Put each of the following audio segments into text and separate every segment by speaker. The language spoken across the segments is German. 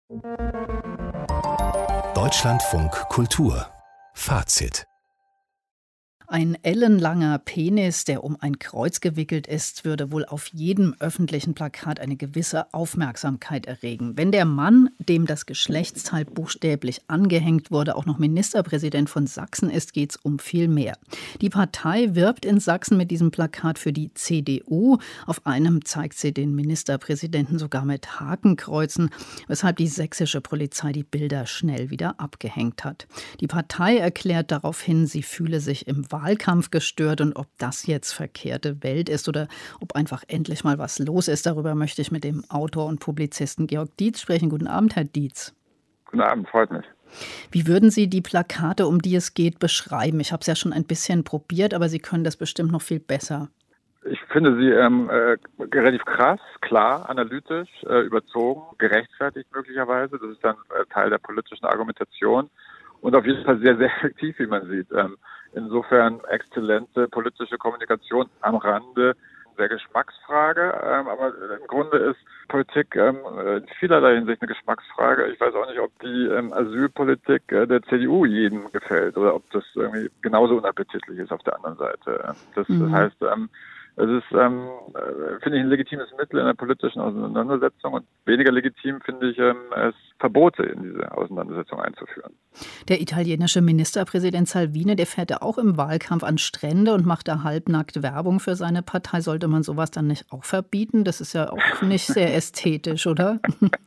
Speaker 1: Deutschlandfunk Kultur Fazit.
Speaker 2: Ein ellenlanger Penis, der um ein Kreuz gewickelt ist, würde wohl auf jedem öffentlichen Plakat eine gewisse Aufmerksamkeit erregen. Wenn der Mann, dem das Geschlechtsteil buchstäblich angehängt wurde, auch noch Ministerpräsident von Sachsen ist, geht es um viel mehr. Die Partei wirbt in Sachsen mit diesem Plakat für die CDU. Auf einem zeigt sie den Ministerpräsidenten sogar mit Hakenkreuzen, weshalb die sächsische Polizei die Bilder schnell wieder abgehängt hat. Die Partei erklärt daraufhin, sie fühle sich im Wahlkampf gestört, und ob das jetzt verkehrte Welt ist oder ob einfach endlich mal was los ist, darüber möchte ich mit dem Autor und Publizisten Georg Dietz sprechen. Guten Abend, Herr Dietz.
Speaker 3: Guten Abend, freut mich.
Speaker 2: Wie würden Sie die Plakate, um die es geht, beschreiben? Ich habe es ja schon ein bisschen probiert, aber Sie können das bestimmt noch viel besser.
Speaker 3: Ich finde sie relativ krass, klar, analytisch, überzogen, gerechtfertigt möglicherweise. Das ist dann Teil der politischen Argumentation und auf jeden Fall sehr, sehr effektiv, wie man sieht. Insofern exzellente politische Kommunikation am Rande der Geschmacksfrage. Aber im Grunde ist Politik in vielerlei Hinsicht eine Geschmacksfrage. Ich weiß auch nicht, ob die Asylpolitik der CDU jedem gefällt oder ob das irgendwie genauso unappetitlich ist auf der anderen Seite. Das heißt, es ist, finde ich, ein legitimes Mittel in der politischen Auseinandersetzung, und weniger legitim finde ich es, Verbote in diese Auseinandersetzung einzuführen.
Speaker 2: Der italienische Ministerpräsident Salvini, der fährt ja auch im Wahlkampf an Strände und macht da halbnackt Werbung für seine Partei. Sollte man sowas dann nicht auch verbieten? Das ist ja auch nicht sehr ästhetisch, oder?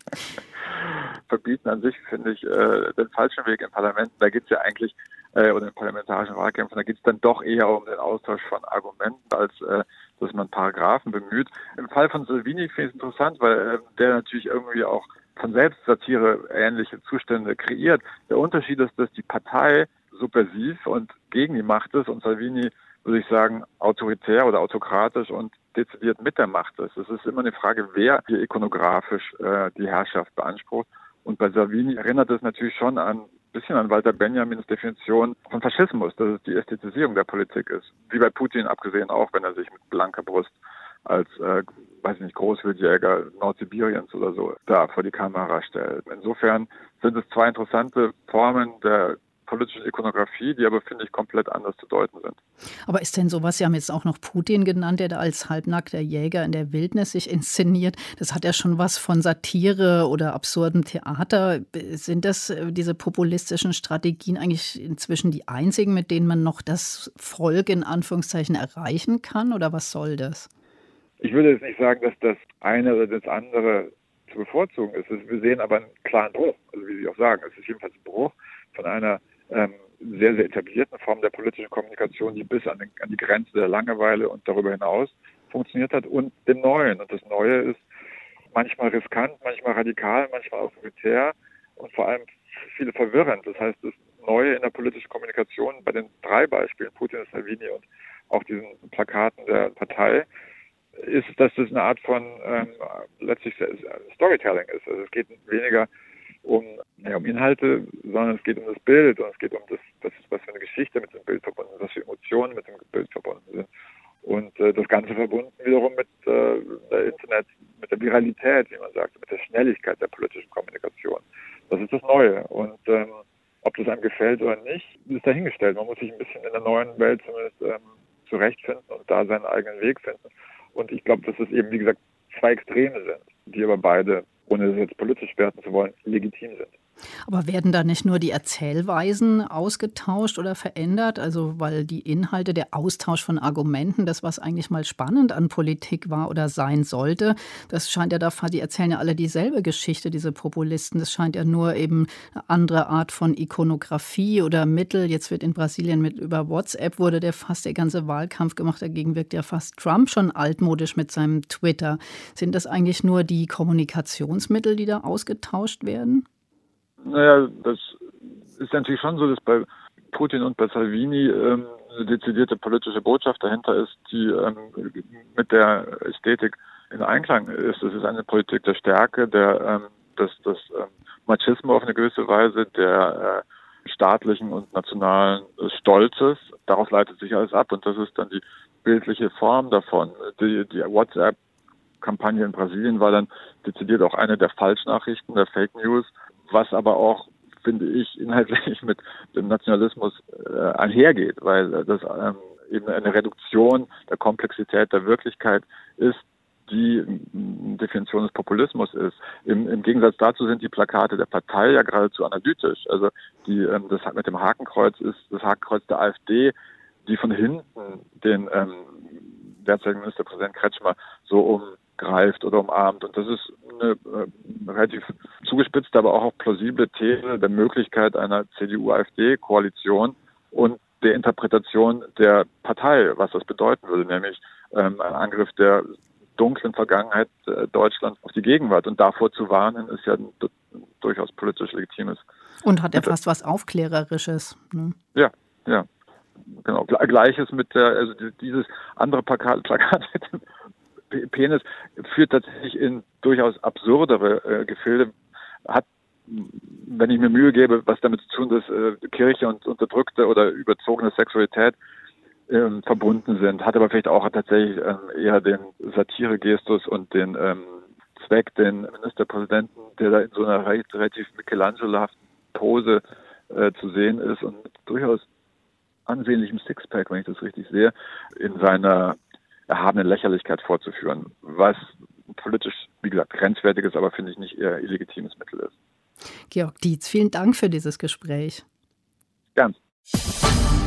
Speaker 3: Verbieten an sich finde ich den falschen Weg im Parlament. Da geht es ja eigentlich, oder in parlamentarischen Wahlkämpfen, da geht es dann doch eher um den Austausch von Argumenten, als dass man Paragraphen bemüht. Im Fall von Salvini finde ich es interessant, weil der natürlich irgendwie auch von Selbstsatire ähnliche Zustände kreiert. Der Unterschied ist, dass die Partei subversiv und gegen die Macht ist und Salvini, würde ich sagen, autoritär oder autokratisch und dezidiert mit der Macht ist. Es ist immer eine Frage, wer hier ikonografisch die Herrschaft beansprucht. Und bei Salvini erinnert es natürlich schon ein bisschen an Walter Benjamins Definition von Faschismus, dass es die Ästhetisierung der Politik ist. Wie bei Putin abgesehen auch, wenn er sich mit blanker Brust als, Großwildjäger Nordsibiriens oder so da vor die Kamera stellt. Insofern sind es zwei interessante Formen der politischen Ikonografie, die aber, finde ich, komplett anders zu deuten sind.
Speaker 2: Aber ist denn sowas, Sie haben jetzt auch noch Putin genannt, der da als halbnackter Jäger in der Wildnis sich inszeniert, das hat ja schon was von Satire oder absurdem Theater. Sind das diese populistischen Strategien eigentlich inzwischen die einzigen, mit denen man noch das Volk in Anführungszeichen erreichen kann, oder was soll das?
Speaker 3: Ich würde jetzt nicht sagen, dass das eine oder das andere zu bevorzugen ist. Wir sehen aber einen klaren Bruch, also wie Sie auch sagen, es ist jedenfalls ein Bruch von einer sehr, sehr etablierten Form der politischen Kommunikation, die bis an die Grenze der Langeweile und darüber hinaus funktioniert hat, und dem Neuen. Und das Neue ist manchmal riskant, manchmal radikal, manchmal autoritär und vor allem viele verwirrend. Das heißt, das Neue in der politischen Kommunikation bei den drei Beispielen, Putin, Salvini und auch diesen Plakaten der Partei, ist, dass das eine Art von letztlich Storytelling ist. Also es geht weniger um Inhalte, sondern es geht um das Bild, und es geht um das, was für eine Geschichte mit dem Bild verbunden ist, was für Emotionen mit dem Bild verbunden sind. Und das Ganze verbunden wiederum mit der Internet, mit der Viralität, wie man sagt, mit der Schnelligkeit der politischen Kommunikation. Das ist das Neue. Und ob das einem gefällt oder nicht, ist dahingestellt. Man muss sich ein bisschen in der neuen Welt zumindest zurechtfinden und da seinen eigenen Weg finden. Und ich glaube, dass es eben, wie gesagt, zwei Extreme sind, die aber beide, ohne das jetzt politisch werten zu wollen, legitim sind.
Speaker 2: Aber werden da nicht nur die Erzählweisen ausgetauscht oder verändert? Also weil die Inhalte, der Austausch von Argumenten, das, was eigentlich mal spannend an Politik war oder sein sollte, das scheint ja die erzählen ja alle dieselbe Geschichte, diese Populisten. Das scheint ja nur eben eine andere Art von Ikonografie oder Mittel. Jetzt wird in Brasilien über WhatsApp wurde der ganze Wahlkampf gemacht. Dagegen wirkt ja fast Trump schon altmodisch mit seinem Twitter. Sind das eigentlich nur die Kommunikationsmittel, die da ausgetauscht werden?
Speaker 3: Naja, das ist natürlich schon so, dass bei Putin und bei Salvini eine dezidierte politische Botschaft dahinter ist, die mit der Ästhetik in Einklang ist. Es ist eine Politik der Stärke, des Machismo auf eine gewisse Weise, der staatlichen und nationalen Stolzes. Daraus leitet sich alles ab, und das ist dann die bildliche Form davon. Die WhatsApp Kampagne in Brasilien war dann dezidiert auch eine der Falschnachrichten, der Fake News, was aber auch, finde ich, inhaltlich mit dem Nationalismus einhergeht, weil das eben eine Reduktion der Komplexität der Wirklichkeit ist, die Definition des Populismus ist. Im Gegensatz dazu sind die Plakate der Partei ja geradezu analytisch. Also das mit dem Hakenkreuz ist das Hakenkreuz der AfD, die von hinten den derzeitigen Ministerpräsident Kretschmer so umgreift oder umarmt. Und das ist eine relativ zugespitzte, aber auch plausible These der Möglichkeit einer CDU-AfD-Koalition und der Interpretation der Partei, was das bedeuten würde, nämlich ein Angriff der dunklen Vergangenheit Deutschlands auf die Gegenwart. Und davor zu warnen, ist ja ein durchaus politisch legitimes.
Speaker 2: Und hat ja fast was Aufklärerisches. Ne?
Speaker 3: Ja. Genau. Gleiches mit dieses andere Plakat mit dem Penis führt tatsächlich in durchaus absurdere Gefilde, hat, wenn ich mir Mühe gebe, was damit zu tun, dass Kirche und unterdrückte oder überzogene Sexualität verbunden sind, hat aber vielleicht auch tatsächlich eher den Satiregestus und den Zweck, den Ministerpräsidenten, der da in so einer relativ Michelangelo-haften Pose zu sehen ist und mit durchaus ansehnlichem Sixpack, wenn ich das richtig sehe, in seiner erhabenen Lächerlichkeit vorzuführen, was politisch, wie gesagt, grenzwertiges, aber finde ich nicht eher illegitimes Mittel ist.
Speaker 2: Georg Dietz, vielen Dank für dieses Gespräch.
Speaker 3: Gern.